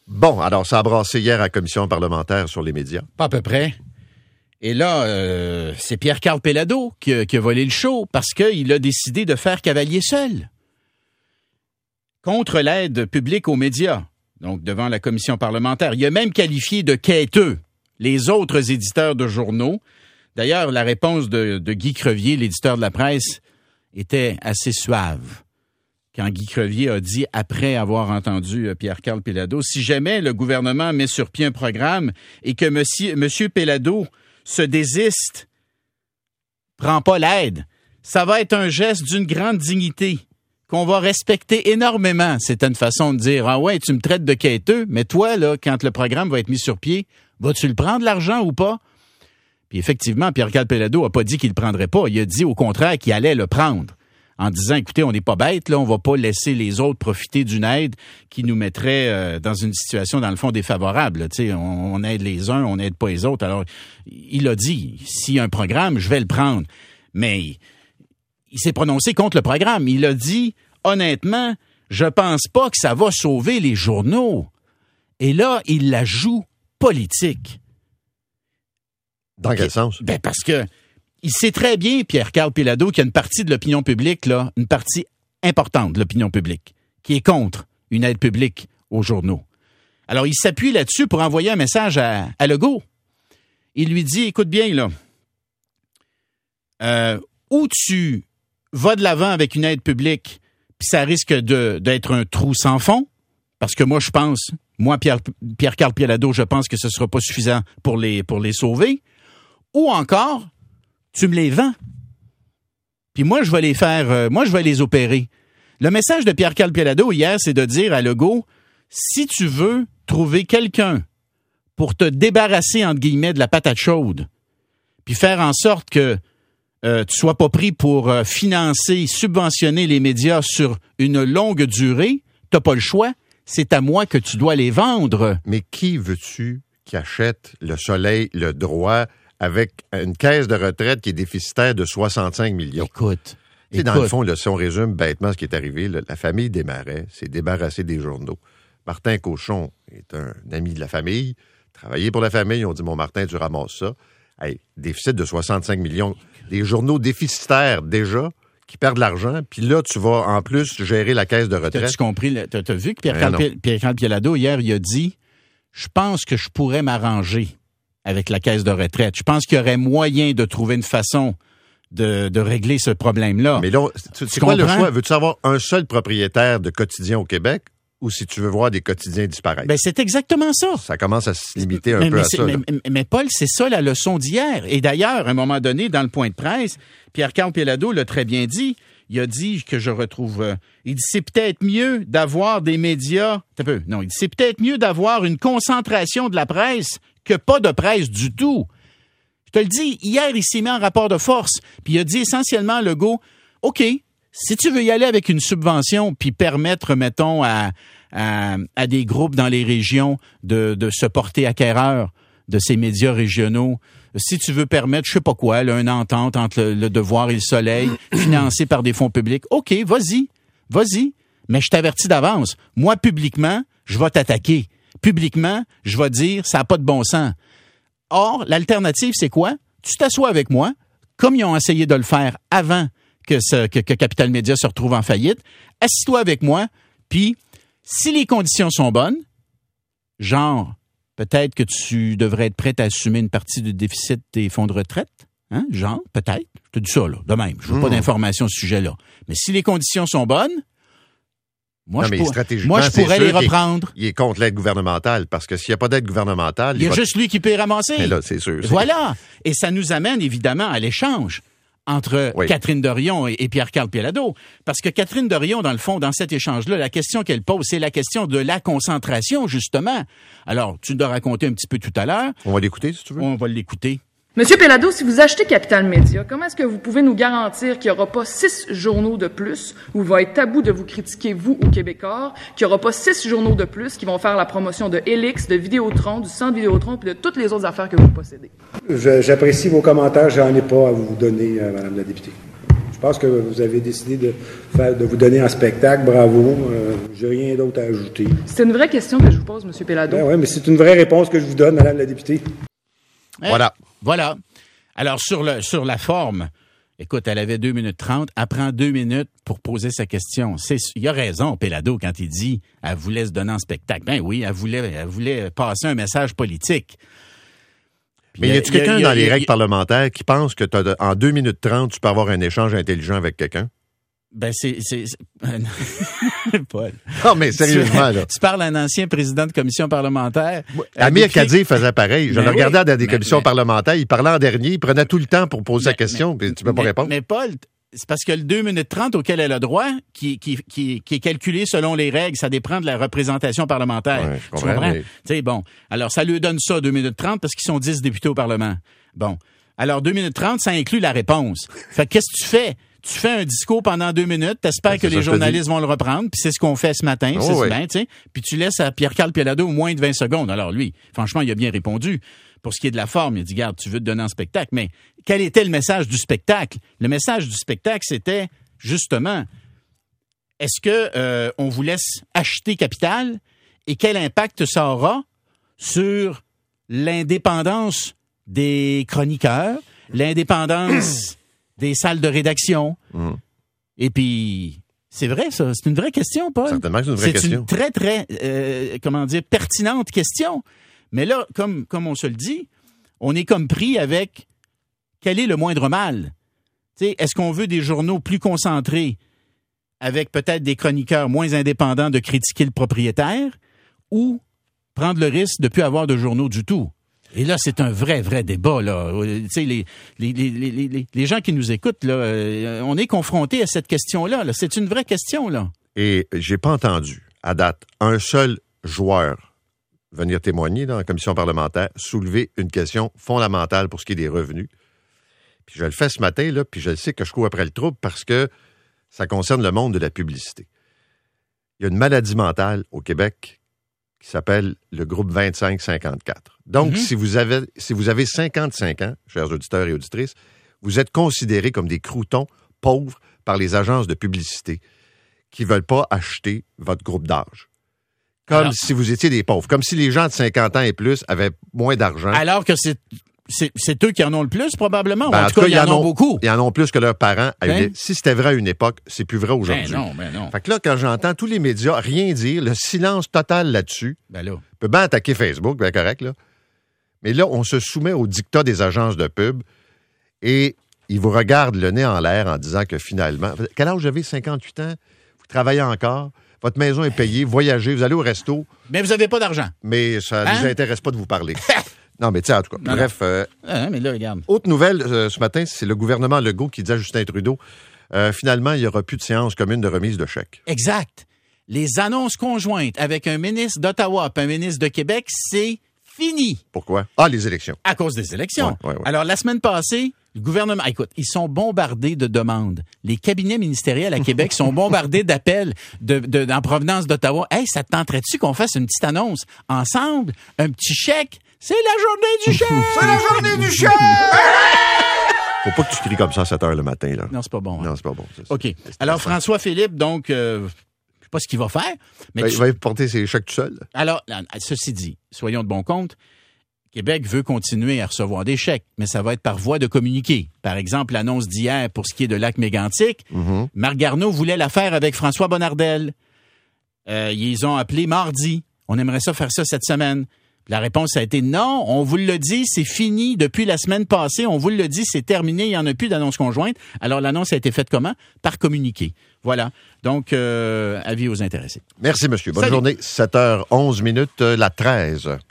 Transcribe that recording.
Bon, alors ça a brassé hier à la commission parlementaire sur les médias. Pas à peu près. Et là, c'est Pierre-Carl Péladeau qui a volé le show parce qu'il a décidé de faire cavalier seul contre l'aide publique aux médias, donc devant la commission parlementaire. Il a même qualifié de quêteux les autres éditeurs de journaux. D'ailleurs, la réponse de Guy Crevier, l'éditeur de la presse, était assez suave. Quand Guy Crevier a dit, après avoir entendu Pierre-Carl Péladeau, si jamais le gouvernement met sur pied un programme et que monsieur Péladeau se désiste, prend pas l'aide, ça va être un geste d'une grande dignité qu'on va respecter énormément. C'était une façon de dire, ah ouais, tu me traites de quêteux, mais toi, là, quand le programme va être mis sur pied, vas-tu le prendre, l'argent, ou pas? Puis effectivement, Pierre-Carl Péladeau a pas dit qu'il le prendrait pas. Il a dit au contraire qu'il allait le prendre. En disant, écoutez, on n'est pas bêtes, là, on va pas laisser les autres profiter d'une aide qui nous mettrait dans une situation, dans le fond, défavorable. Tu sais, on aide les uns, on n'aide pas les autres. Alors, il a dit, s'il y a un programme, je vais le prendre. Mais il s'est prononcé contre le programme. Il a dit, honnêtement, je pense pas que ça va sauver les journaux. Et là, il la joue politique. Dans quel sens? Ben parce que il sait très bien, Pierre-Carl Péladeau, qu'il y a une partie de l'opinion publique, là, une partie importante de l'opinion publique, qui est contre une aide publique aux journaux. Alors, il s'appuie là-dessus pour envoyer un message à Legault. Il lui dit, écoute bien, là, ou tu vas de l'avant avec une aide publique, puis ça risque d'être un trou sans fond, parce que moi, je pense, Pierre-Carl Péladeau, je pense que ce ne sera pas suffisant pour les sauver, ou encore, tu me les vends. Puis moi, je vais les faire, je vais les opérer. Le message de Pierre-Carl Péladeau hier, c'est de dire à Legault, si tu veux trouver quelqu'un pour te débarrasser, entre guillemets, de la patate chaude, puis faire en sorte que tu sois pas pris pour financer, subventionner les médias sur une longue durée, t'as pas le choix, c'est à moi que tu dois les vendre. Mais qui veux-tu qui achète Le Soleil, Le Droit, avec une caisse de retraite qui est déficitaire de 65 millions. Écoute. Dans le fond, là, si on résume bêtement ce qui est arrivé, là, la famille Desmarais s'est débarrassée des journaux. Martin Cochon est un ami de la famille, travaillait pour la famille, on dit, mon Martin, tu ramasses ça. Hey, déficit de 65 millions. Des journaux déficitaires déjà, qui perdent de l'argent, puis là, tu vas en plus gérer la caisse de retraite. T'as-tu compris? T'as vu que Pierre-Carl Péladeau, hier, il a dit, je pense que je pourrais m'arranger avec la caisse de retraite. Je pense qu'il y aurait moyen de trouver une façon de régler ce problème-là. Mais là, c'est quoi le choix? Veux-tu avoir un seul propriétaire de quotidien au Québec ou si tu veux voir des quotidiens disparaître? Ben, c'est exactement ça. Ça commence à se limiter un peu à ça. Mais Paul, c'est ça la leçon d'hier. Et d'ailleurs, à un moment donné, dans le point de presse, Pierre-Carl Péladeau l'a très bien dit. Il a dit que je retrouve... il dit, c'est peut-être mieux d'avoir des médias... Non, il dit, c'est peut-être mieux d'avoir une concentration de la presse que pas de presse du tout. Je te le dis, hier, il s'est mis en rapport de force, puis il a dit essentiellement, Legault, OK, si tu veux y aller avec une subvention, puis permettre, mettons, à des groupes dans les régions de se porter acquéreurs de ces médias régionaux, si tu veux permettre, je sais pas quoi, là, une entente entre le Devoir et le Soleil, financé par des fonds publics, OK, vas-y, mais je t'avertis d'avance, moi, publiquement, je vais t'attaquer. Publiquement, je vais dire, ça n'a pas de bon sens. Or, l'alternative, c'est quoi? Tu t'assois avec moi, comme ils ont essayé de le faire avant que Capital Média se retrouve en faillite. Assis-toi avec moi, puis si les conditions sont bonnes, genre, peut-être que tu devrais être prêt à assumer une partie du déficit des fonds de retraite, hein? Genre, peut-être. Je te dis ça, là, de même. Je veux pas d'informations à ce sujet-là. Mais si les conditions sont bonnes, Moi, je pourrais les reprendre. Il est contre l'aide gouvernementale, parce que s'il n'y a pas d'aide gouvernementale... Il y a juste lui qui peut ramasser. Mais là, c'est sûr. Voilà. Et ça nous amène, évidemment, à l'échange entre Catherine Dorion et Pierre-Carl Péladeau. Parce que Catherine Dorion, dans le fond, dans cet échange-là, la question qu'elle pose, c'est la question de la concentration, justement. Alors, tu nous as raconté un petit peu tout à l'heure. On va l'écouter, si tu veux. On va l'écouter. Monsieur Péladeau, si vous achetez Capital Média, comment est-ce que vous pouvez nous garantir qu'il n'y aura pas 6 journaux de plus où il va être tabou de vous critiquer, vous, aux Québécois, qu'il n'y aura pas 6 journaux de plus qui vont faire la promotion de Helix, de Vidéotron, du Centre Vidéotron et de toutes les autres affaires que vous possédez? J'apprécie vos commentaires. J'en ai pas à vous donner, Madame la députée. Je pense que vous avez décidé de vous donner un spectacle. Bravo. J'ai rien d'autre à ajouter. C'est une vraie question que je vous pose, M. Péladeau. Oui, mais c'est une vraie réponse que je vous donne, Madame la députée. Voilà. Alors, sur la forme, écoute, elle avait 2 minutes 30. Elle prend 2 minutes pour poser sa question. Il a raison, Péladeau, quand il dit elle voulait se donner en spectacle. Ben oui, elle voulait passer un message politique. Mais y a-tu quelqu'un dans les règles parlementaires qui pense que en 2 minutes 30, tu peux avoir un échange intelligent avec quelqu'un? Ben, c'est... Paul. Non, mais sérieusement, là. Tu parles à un ancien président de commission parlementaire. Amir Kadir faisait pareil. Je le regardais dans des commissions parlementaires. Il parlait en dernier. Il prenait tout le temps pour poser sa question. Puis tu peux pas répondre. Mais Paul, c'est parce que le 2 minutes 30 auquel elle a droit, qui est calculé selon les règles, ça dépend de la représentation parlementaire. Ouais, je comprends. Tu sais, bon. Alors, ça lui donne ça, 2 minutes 30, parce qu'ils sont 10 députés au Parlement. Bon. Alors, 2 minutes 30, ça inclut la réponse. Fait que qu'est-ce que tu fais? Tu fais un discours pendant 2 minutes, t'espères que les journalistes vont le reprendre, puis c'est ce qu'on fait ce matin, bien, tu sais. Puis tu laisses à Pierre-Carl Péladeau moins de 20 secondes. Alors lui, franchement, il a bien répondu. Pour ce qui est de la forme, il a dit, garde, tu veux te donner un spectacle. Mais quel était le message du spectacle? Le message du spectacle, c'était, justement, est-ce que on vous laisse acheter Capital et quel impact ça aura sur l'indépendance des chroniqueurs, l'indépendance des salles de rédaction. Et puis, c'est vrai, ça. C'est une vraie question, Paul. Certainement que c'est une vraie question. C'est une très, très, pertinente question. Mais là, comme on se le dit, on est comme pris avec quel est le moindre mal? T'sais, est-ce qu'on veut des journaux plus concentrés avec peut-être des chroniqueurs moins indépendants de critiquer le propriétaire ou prendre le risque de ne plus avoir de journaux du tout? Et là, c'est un vrai débat, là. Tu sais, les gens qui nous écoutent, là, on est confrontés à cette question-là. Là. C'est une vraie question, là. Et j'ai pas entendu, à date, un seul joueur venir témoigner dans la commission parlementaire, soulever une question fondamentale pour ce qui est des revenus. Puis je le fais ce matin, là, puis je le sais que je cours après le trouble parce que ça concerne le monde de la publicité. Il y a une maladie mentale au Québec qui s'appelle le groupe 25-54. Donc, si vous avez 55 ans, chers auditeurs et auditrices, vous êtes considérés comme des croutons pauvres par les agences de publicité qui ne veulent pas acheter votre groupe d'âge. Comme si vous étiez des pauvres. Comme si les gens de 50 ans et plus avaient moins d'argent. Alors que c'est eux qui en ont le plus, probablement. Ben, en tout cas, ils en ont beaucoup. Ils en ont plus que leurs parents. Si c'était vrai à une époque, c'est plus vrai aujourd'hui. Ben non. Fait que là, quand j'entends tous les médias rien dire, le silence total là-dessus, on peut bien attaquer Facebook, bien correct, là. Mais là, on se soumet au dictat des agences de pub et ils vous regardent le nez en l'air en disant que finalement... Quel âge vous avez? 58 ans? Vous travaillez encore? Votre maison est payée, voyagez, vous allez au resto. Mais vous n'avez pas d'argent. Mais ça ne nous intéresse pas de vous parler. Non, mais tu sais, en tout cas, bref. Mais là, regarde. Autre nouvelle ce matin, c'est le gouvernement Legault qui dit à Justin Trudeau, finalement, il n'y aura plus de séance commune de remise de chèques. Exact. Les annonces conjointes avec un ministre d'Ottawa et un ministre de Québec, c'est fini. Pourquoi? Ah, les élections. À cause des élections. Ouais. Alors, la semaine passée, le gouvernement... Écoute, ils sont bombardés de demandes. Les cabinets ministériels à Québec sont bombardés d'appels en provenance d'Ottawa. Hey, ça te tenterait-tu qu'on fasse une petite annonce ensemble? Un petit chèque? C'est la journée du chèque! C'est la journée du chèque! Faut pas que tu cries comme ça à 7 heures le matin, là. Non, c'est pas bon. Non, c'est pas bon. OK. Alors, François-Philippe, donc... je sais pas ce qu'il va faire. Mais il va porter ses chèques tout seul. Alors, ceci dit, soyons de bon compte, Québec veut continuer à recevoir des chèques, mais ça va être par voie de communiqué. Par exemple, l'annonce d'hier pour ce qui est de Lac-Mégantic, Marc Garneau voulait la faire avec François Bonnardel. Ils ont appelé mardi. On aimerait ça faire ça cette semaine. La réponse a été non, on vous le dit, c'est fini depuis la semaine passée, on vous le dit, c'est terminé, il n'y en a plus d'annonce conjointe. Alors l'annonce a été faite comment? Par communiqué. Voilà. Donc, avis aux intéressés. Merci, monsieur. Bonne journée. 7h11, la 13.